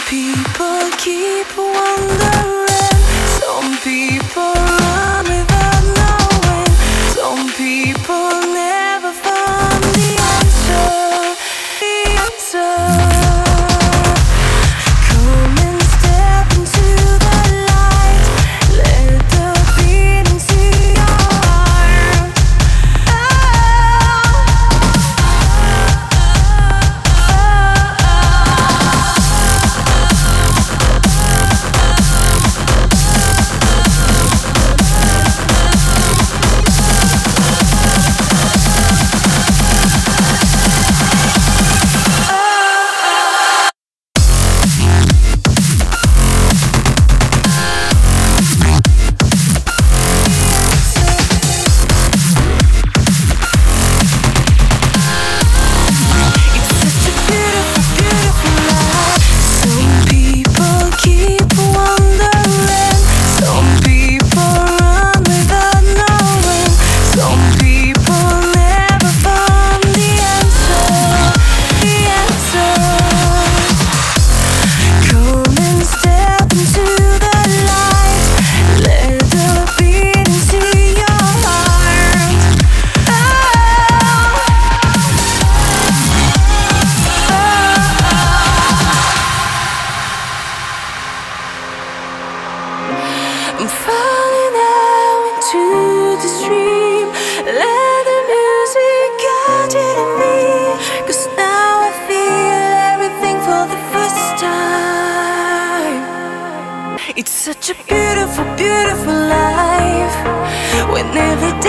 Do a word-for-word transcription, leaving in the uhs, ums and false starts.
people keep wondering. Some people run without knowing. Some people never find the answer. The answer. Come and step into the light. Let the beat into your heart. I'm falling out into the stream. Let the music guide you to me. Cause now I feel everything for the first time. It's such a beautiful, beautiful life when every day